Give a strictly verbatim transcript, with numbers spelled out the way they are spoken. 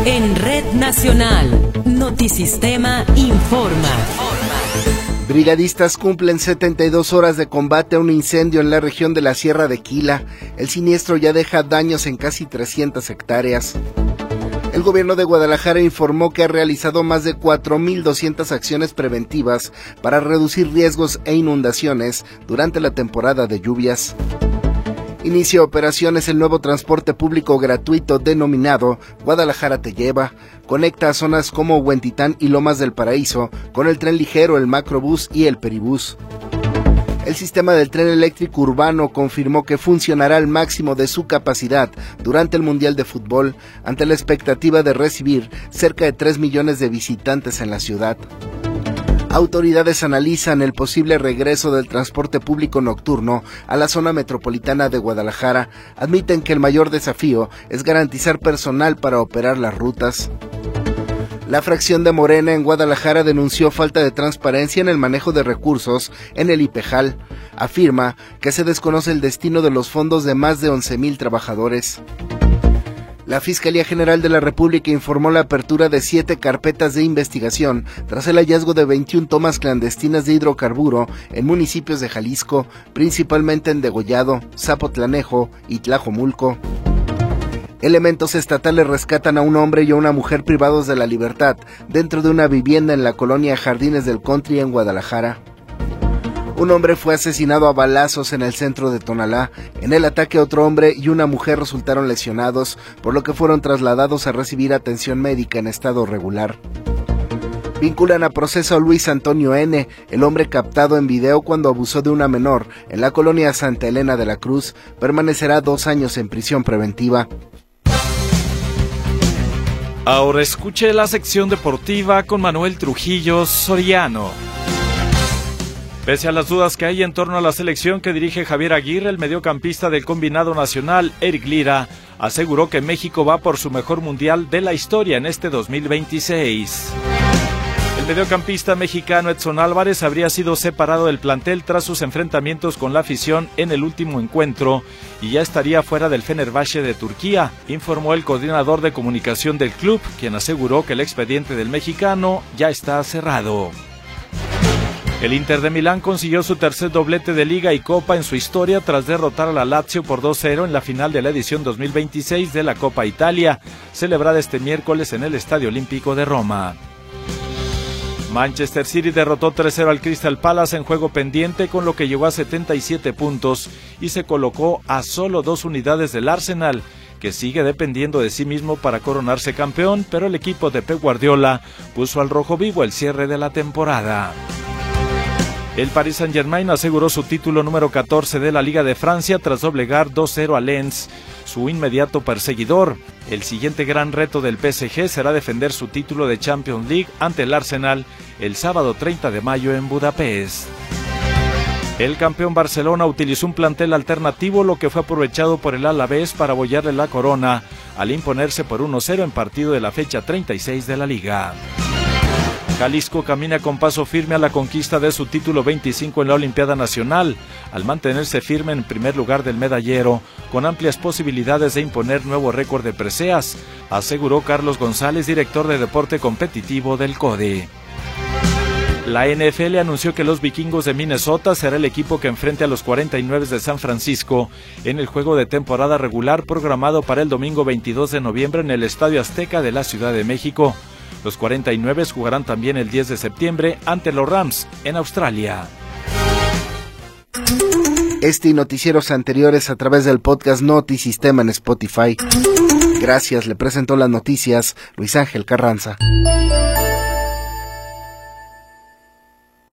En Red Nacional, Notisistema informa. Brigadistas cumplen setenta y dos horas de combate a un incendio en la región de la Sierra de Quila. El siniestro ya deja daños en casi trescientas hectáreas. El gobierno de Guadalajara informó que ha realizado más de cuatro mil doscientas acciones preventivas para reducir riesgos e inundaciones durante la temporada de lluvias. Inicia operaciones el nuevo transporte público gratuito denominado Guadalajara Te Lleva. Conecta a zonas como Huentitán y Lomas del Paraíso con el tren ligero, el macrobús y el peribús. El sistema del tren eléctrico urbano confirmó que funcionará al máximo de su capacidad durante el Mundial de Fútbol, ante la expectativa de recibir cerca de tres millones de visitantes en la ciudad. Autoridades analizan el posible regreso del transporte público nocturno a la zona metropolitana de Guadalajara. Admiten que el mayor desafío es garantizar personal para operar las rutas. La fracción de Morena en Guadalajara denunció falta de transparencia en el manejo de recursos en el IPEJAL. Afirma que se desconoce el destino de los fondos de más de once mil trabajadores. La Fiscalía General de la República informó la apertura de siete carpetas de investigación tras el hallazgo de veintiuna tomas clandestinas de hidrocarburo en municipios de Jalisco, principalmente en Degollado, Zapotlanejo y Tlajomulco. Elementos estatales rescatan a un hombre y a una mujer privados de la libertad dentro de una vivienda en la colonia Jardines del Country en Guadalajara. Un hombre fue asesinado a balazos en el centro de Tonalá. En el ataque, otro hombre y una mujer resultaron lesionados, por lo que fueron trasladados a recibir atención médica en estado regular. Vinculan a proceso a Luis Antonio N., el hombre captado en video cuando abusó de una menor en la colonia Santa Elena de la Cruz. Permanecerá dos años en prisión preventiva. Ahora escuche la sección deportiva con Manuel Trujillo Soriano. Pese a las dudas que hay en torno a la selección que dirige Javier Aguirre, el mediocampista del combinado nacional, Eric Lira, aseguró que México va por su mejor mundial de la historia en este dos mil veintiséis. El mediocampista mexicano Edson Álvarez habría sido separado del plantel tras sus enfrentamientos con la afición en el último encuentro y ya estaría fuera del Fenerbahce de Turquía, informó el coordinador de comunicación del club, quien aseguró que el expediente del mexicano ya está cerrado. El Inter de Milán consiguió su tercer doblete de Liga y Copa en su historia tras derrotar a la Lazio por dos cero en la final de la edición dos mil veintiséis de la Copa Italia, celebrada este miércoles en el Estadio Olímpico de Roma. Manchester City derrotó tres cero al Crystal Palace en juego pendiente, con lo que llegó a setenta y siete puntos y se colocó a solo dos unidades del Arsenal, que sigue dependiendo de sí mismo para coronarse campeón, pero el equipo de Pep Guardiola puso al rojo vivo el cierre de la temporada. El Paris Saint-Germain aseguró su título número catorce de la Liga de Francia tras doblegar dos cero a Lens, su inmediato perseguidor. El siguiente gran reto del P S G será defender su título de Champions League ante el Arsenal el sábado treinta de mayo en Budapest. El campeón Barcelona utilizó un plantel alternativo, lo que fue aprovechado por el Alavés para bollarle la corona al imponerse por uno cero en partido de la fecha treinta y seis de la Liga. Jalisco camina con paso firme a la conquista de su título veinticinco en la Olimpiada Nacional, al mantenerse firme en primer lugar del medallero, con amplias posibilidades de imponer nuevo récord de preseas, aseguró Carlos González, director de deporte competitivo del CODE. La N F L anunció que los Vikingos de Minnesota será el equipo que enfrente a los cuarenta y nueve de San Francisco en el juego de temporada regular programado para el domingo veintidós de noviembre en el Estadio Azteca de la Ciudad de México. Los cuarenta y nueve jugarán también el diez de septiembre ante los Rams en Australia. Este y noticieros anteriores a través del podcast Notisistema en Spotify. Gracias, le presentó las noticias Luis Ángel Carranza.